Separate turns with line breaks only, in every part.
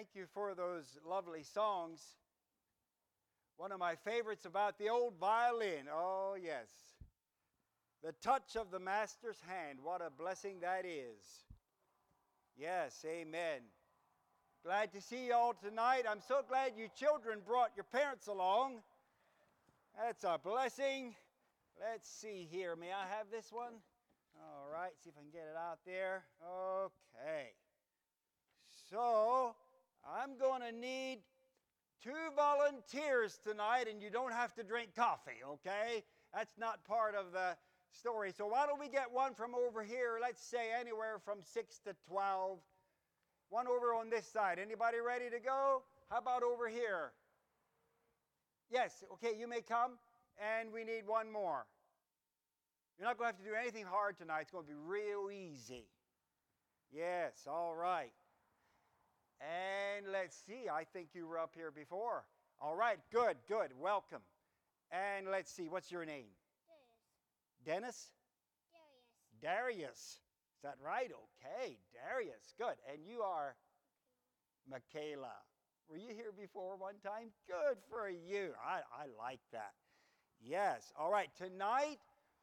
Thank you for those lovely songs. One of my favorites about the old violin. Oh, yes. The touch of the master's hand. What a blessing that is. Yes, amen. Glad to see you all tonight. I'm so glad you children brought your parents along. That's a blessing. Let's see here. May I have this one? All right, see if I can get it out there. Okay. So, I'm going to need 2 volunteers tonight, and you don't have to drink coffee, okay? That's not part of the story. So why don't we get one from over here, let's say anywhere from 6 to 12. One over on this side. Anybody ready to go? How about over here? Yes, okay, you may come. And we need one more. You're not going to have to do anything hard tonight. It's going to be real easy. Yes, all right. And let's see, I think you were up here before. All right, good, good, welcome. And let's see, what's your name?
Dennis.
Dennis? Darius. Is that right? Okay, Darius, good. And you are? Michaela. Were you here before one time? Good for you. I like that. Yes, all right, tonight,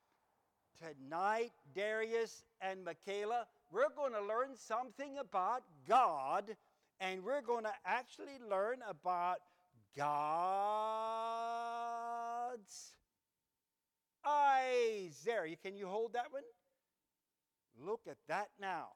Darius and Michaela, we're going to learn something about God. And we're going to actually learn about God's eyes. There, can you hold that one? Look at that now.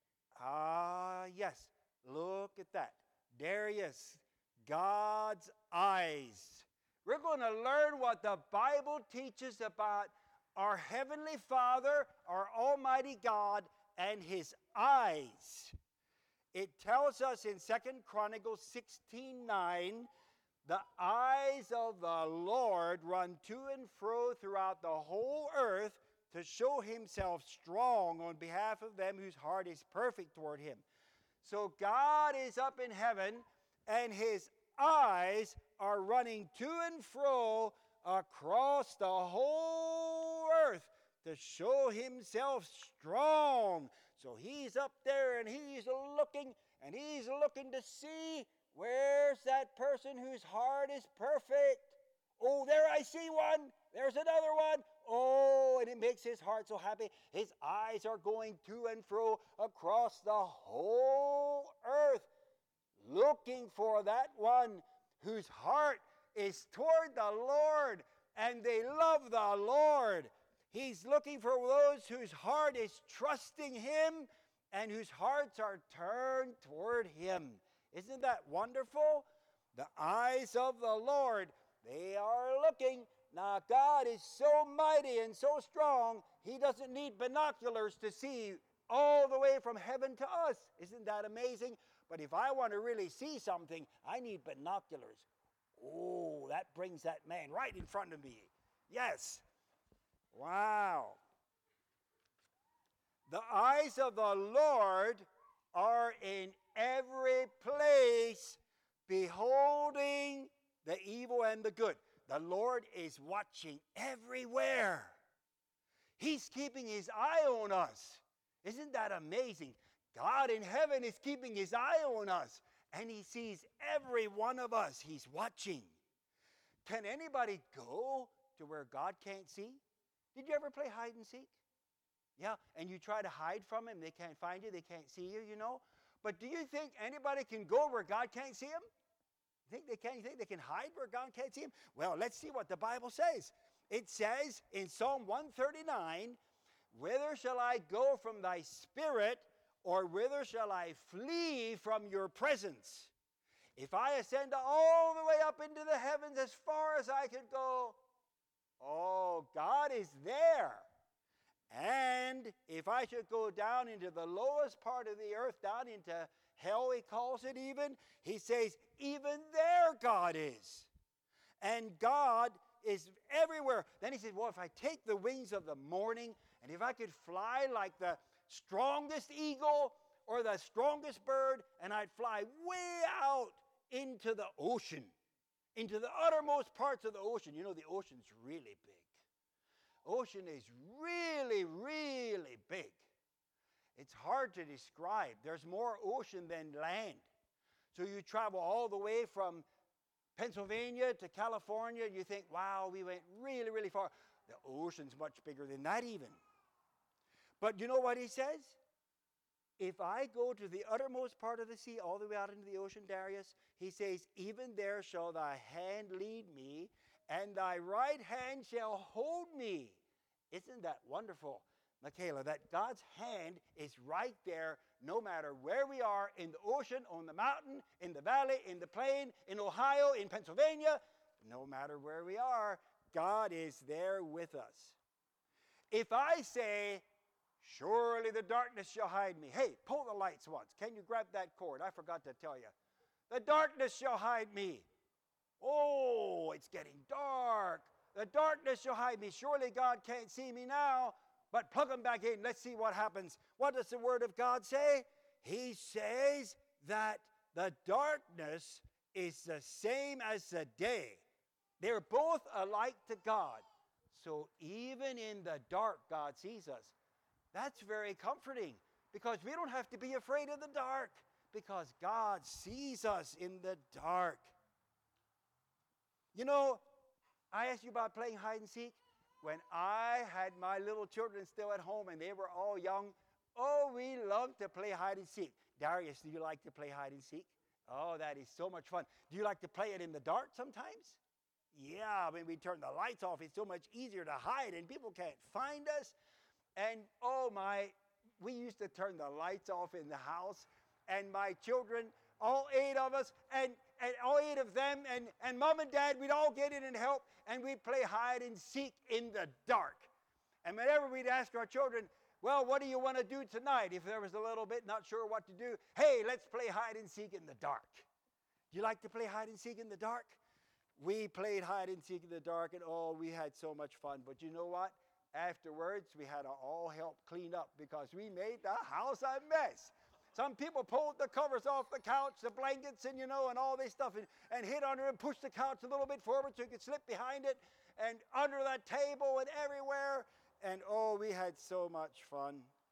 Yes, look at that. Darius, God's eyes. We're going to learn what the Bible teaches about our Heavenly Father, our Almighty God, and His eyes. It tells us in 2 Chronicles 16:9, the eyes of the Lord run to and fro throughout the whole earth to show Himself strong on behalf of them whose heart is perfect toward Him. So God is up in heaven, and His eyes are running to and fro across the whole earth to show Himself strong. So He's up there and He's looking to see where's that person whose heart is perfect. Oh, there I see one. There's another one. Oh, and it makes His heart so happy. His eyes are going to and fro across the whole earth, looking for that one whose heart is toward the Lord and they love the Lord. He's looking for those whose heart is trusting Him and whose hearts are turned toward Him. Isn't that wonderful? The eyes of the Lord, they are looking. Now, God is so mighty and so strong, He doesn't need binoculars to see all the way from heaven to us. Isn't that amazing? But if I want to really see something, I need binoculars. Oh, that brings that man right in front of me. Yes. Wow. The eyes of the Lord are in every place, beholding the evil and the good. The Lord is watching everywhere. He's keeping His eye on us. Isn't that amazing? God in heaven is keeping His eye on us, and He sees every one of us. He's watching. Can anybody go to where God can't see? Did you ever play hide and seek? Yeah, and you try to hide from Him. They can't find you. They can't see you, you know. But do you think anybody can go where God can't see them? You think they can? You think they can hide where God can't see them? Well, let's see what the Bible says. It says in Psalm 139, "Whither shall I go from Thy Spirit, or whither shall I flee from Your presence? If I ascend all the way up into the heavens as far as I could go, oh, God is there. And if I should go down into the lowest part of the earth, down into hell, He calls it even, He says, even there God is. And God is everywhere. Then He says, well, if I take the wings of the morning, and if I could fly like the strongest eagle or the strongest bird, and I'd fly way out into the ocean, into the uttermost parts of the ocean. You know, the ocean's really big. Ocean is really, really big. It's hard to describe. There's more ocean than land. So you travel all the way from Pennsylvania to California, and you think, wow, we went really, really far. The ocean's much bigger than that even. But you know what he says? If I go to the uttermost part of the sea, all the way out into the ocean, Darius, he says, even there shall thy hand lead me, and thy right hand shall hold me. Isn't that wonderful, Michaela, that God's hand is right there no matter where we are, in the ocean, on the mountain, in the valley, in the plain, in Ohio, in Pennsylvania, no matter where we are, God is there with us. If I say, surely the darkness shall hide me. Hey, pull the lights once. Can you grab that cord? I forgot to tell you. The darkness shall hide me. Oh, it's getting dark. The darkness shall hide me. Surely God can't see me now. But plug them back in. Let's see what happens. What does the Word of God say? He says that the darkness is the same as the day. They're both alike to God. So even in the dark, God sees us. That's very comforting, because we don't have to be afraid of the dark, because God sees us in the dark. You know, I asked you about playing hide and seek. When I had my little children still at home and they were all young, oh, we loved to play hide and seek. Darius, do you like to play hide and seek? Oh, that is so much fun. Do you like to play it in the dark sometimes? Yeah, when we turn the lights off, it's so much easier to hide and people can't find us. And oh my, we used to turn the lights off in the house, and my children, all 8 of us, and all 8 of them, and Mom and Dad, we'd all get in and help, and we'd play hide and seek in the dark. And whenever we'd ask our children, well, what do you want to do tonight? If there was a little bit not sure what to do, hey, let's play hide and seek in the dark. Do you like to play hide and seek in the dark? We played hide and seek in the dark, and oh, we had so much fun. But you know what? Afterwards, we had to all help clean up, because we made the house a mess. Some people pulled the covers off the couch, the blankets, and and all this stuff, and hid under and pushed the couch a little bit forward so you could slip behind it, and under that table and everywhere. And oh, we had so much fun.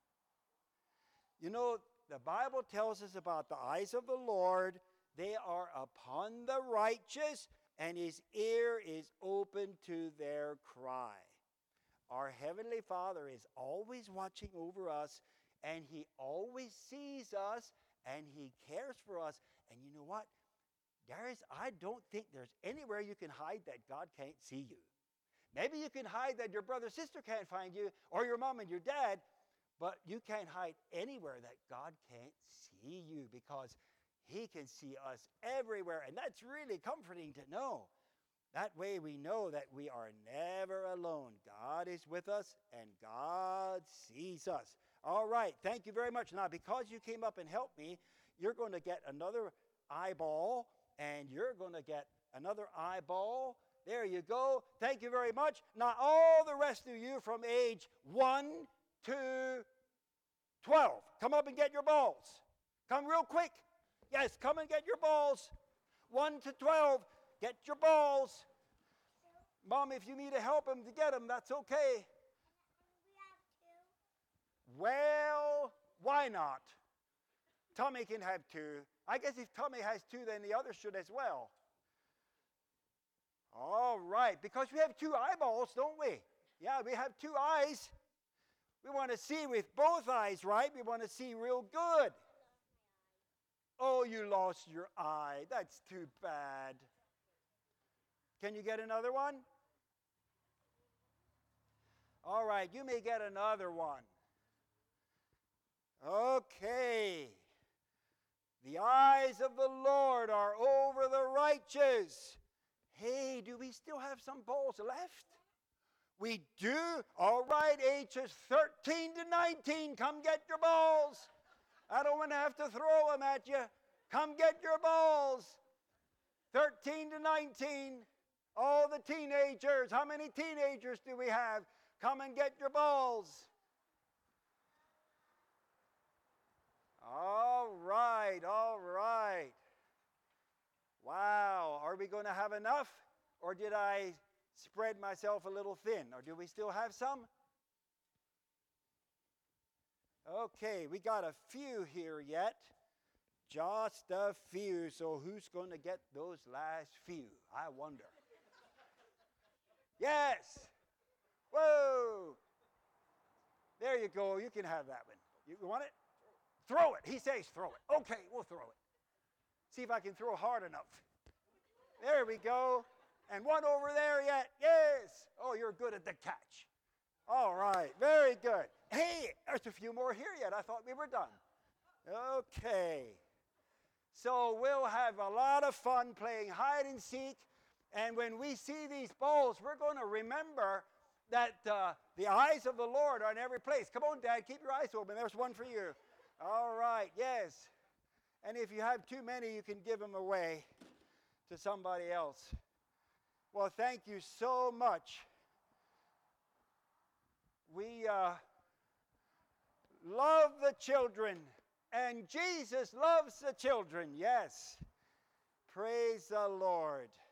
You know, the Bible tells us about the eyes of the Lord. They are upon the righteous, and his ear is open to their cry. Our Heavenly Father is always watching over us, and he always sees us, and he cares for us. And you know what? Darius, I don't think there's anywhere you can hide that God can't see you. Maybe you can hide that your brother or sister can't find you, or your mom and your dad, but you can't hide anywhere that God can't see you, because he can see us everywhere. And that's really comforting to know. That way we know that we are never alone. God is with us, and God sees us. All right, thank you very much. Now, because you came up and helped me, you're going to get another eyeball, and you're going to get another eyeball. There you go. Thank you very much. Now, all the rest of you from age 1 to 12, come up and get your balls. Come real quick. Yes, come and get your balls. 1 to 12. Get your balls. Mom, if you need to help him to get them, that's okay. Well, why not? Tommy can have 2. I guess if Tommy has 2, then the others should as well. All right, because we have 2 eyeballs, don't we? Yeah, we have 2 eyes. We want to see with both eyes, right? We want to see real good. Oh, you lost your eye. That's too bad. Can you get another one? All right, you may get another one. Okay. The eyes of the Lord are over the righteous. Hey, do we still have some balls left? We do. All right, ages 13 to 19, come get your balls. I don't want to have to throw them at you. Come get your balls. 13 to 19. All the teenagers. How many teenagers do we have? Come and get your balls. All right, all right. Wow, are we going to have enough? Or did I spread myself a little thin? Or do we still have some? Okay, we got a few here yet. Just a few. So who's going to get those last few? I wonder. Yes. Whoa. There you go. You can have that one. You want it? Throw it. He says throw it. Okay, we'll throw it. See if I can throw hard enough. There we go. And one over there yet. Yes. Oh, you're good at the catch. All right. Very good. Hey, there's a few more here yet. I thought we were done. Okay. So we'll have a lot of fun playing hide and seek. And when we see these balls, we're going to remember that the eyes of the Lord are in every place. Come on, Dad, keep your eyes open. There's one for you. All right, yes. And if you have too many, you can give them away to somebody else. Well, thank you so much. We love the children, and Jesus loves the children, yes. Praise the Lord.